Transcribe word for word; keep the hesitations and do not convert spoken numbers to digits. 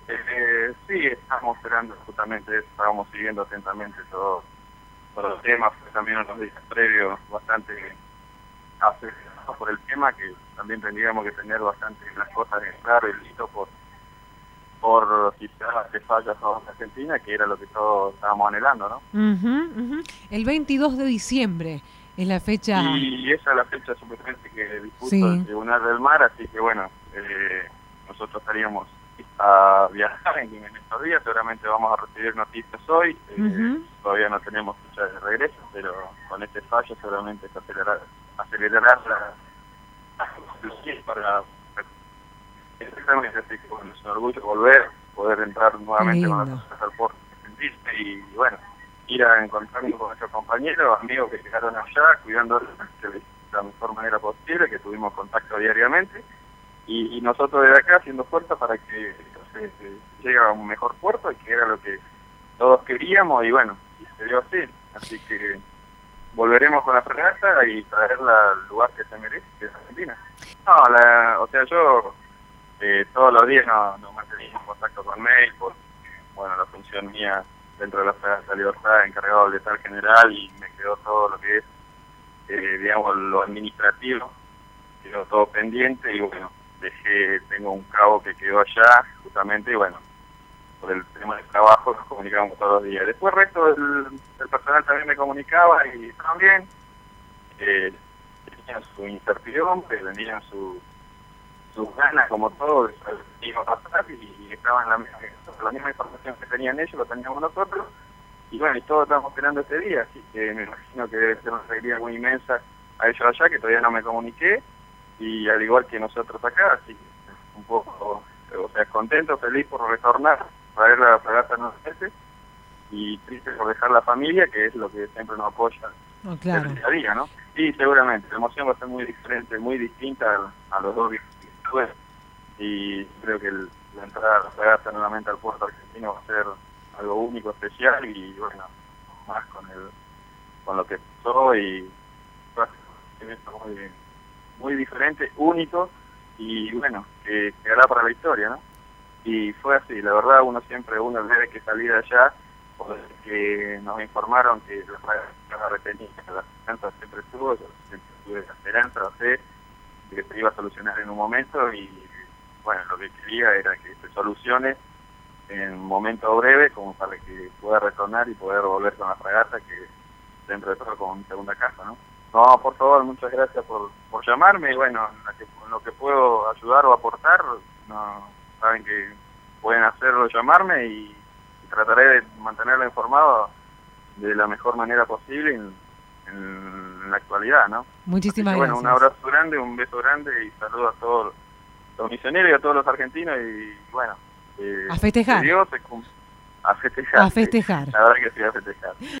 Eh, sí, estamos esperando justamente eso, estábamos siguiendo atentamente todo, todos los temas, fue también unos días previos bastante acelerados por el tema, que también tendríamos que tener bastante las cosas en claro y listo por, por quizás que fallas a Argentina, que era lo que todos estábamos anhelando, ¿no? Ujú, ujú. El veintidós de diciembre es la fecha. Y esa es la fecha supuestamente que dispuso el Sí. Tribunal del Mar, así que bueno, eh, nosotros estaríamos a viajar en, en estos días, seguramente vamos a recibir noticias hoy, eh, Ujú. todavía no tenemos fecha de regreso, pero con este fallo seguramente se acelerará, acelerará la, la solución para... Exactamente, así que bueno, es un orgullo volver, poder entrar Qué nuevamente con las lindo. cosas al puerto y bueno, ir a encontrarnos con nuestros compañeros, amigos que llegaron allá, cuidando de la mejor manera posible, que tuvimos contacto diariamente, y, y nosotros desde acá haciendo fuerza para que entonces, eh, llegue a un mejor puerto, y que era lo que todos queríamos, y bueno, y se dio así, así que volveremos con la fragata y traerla al lugar que se merece, que es Argentina. No, la, o sea, yo eh, todos los días nos no mantenía en contacto con mail, por bueno, la función mía dentro de la Fragata Libertad, encargado del letal general, y me quedó todo lo que es, eh, digamos, lo administrativo, quedó todo pendiente, y bueno, dejé, tengo un cabo que quedó allá, justamente, y bueno, por el tema del trabajo nos comunicábamos todos los días. Después el resto del, del personal también me comunicaba, y también eh, tenían su incertidumbre, tenían su sus ganas, como todo, de saber qué iba a pasar, y estaban la, misma- la misma información que tenían ellos, lo teníamos nosotros, y bueno, y todos estamos esperando este día, así que me imagino que debe ser una alegría muy inmensa a ellos allá, que todavía no me comuniqué, y al igual que nosotros acá, así que un poco, o sea, contento, feliz por retornar, traer la fragata nuevamente, y triste por dejar la familia, que es lo que siempre nos apoya Oh, el claro. día a día, ¿no? Sí, seguramente, la emoción va a ser muy diferente, muy distinta a, a los dos viajes que tuve, y creo que el, la entrada a la fragata nuevamente al puerto argentino va a ser algo único, especial, y bueno, más con el con lo que pasó, y fue un evento muy, muy diferente, único, y bueno, que quedará para la historia, ¿no? Y fue así, la verdad, uno siempre, uno debe que salir de allá, porque nos informaron que la fragata retenía, la esperanza siempre estuvo, yo siempre tuve la esperanza, la fe, de que se iba a solucionar en un momento, y bueno, lo que quería era que se solucione en un momento breve, como para que pueda retornar y poder volver con la fragata, que dentro de todo como mi segunda casa, ¿no? No, por favor, muchas gracias por, por llamarme, y bueno, en, la que, en lo que puedo ayudar o aportar, no saben que pueden hacerlo, llamarme, y, y trataré de mantenerlo informado de la mejor manera posible en, en, en la actualidad, ¿no? Así que Muchísimas bueno, un gracias. abrazo grande, un beso grande, y saludos a todos los misioneros y a todos los argentinos, y bueno, eh, A de festejar. Dios se cum- a festejar, A sí, festejar. la verdad que sí, a festejar.